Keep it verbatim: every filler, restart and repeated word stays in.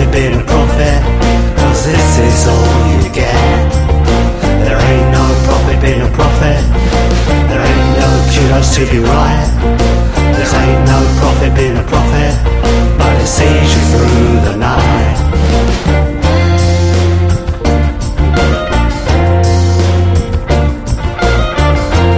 profit being a prophet, cause this is all you get. There ain't no profit being a prophet, there ain't no kudos to be right. There ain't no profit being a prophet, but it sees you through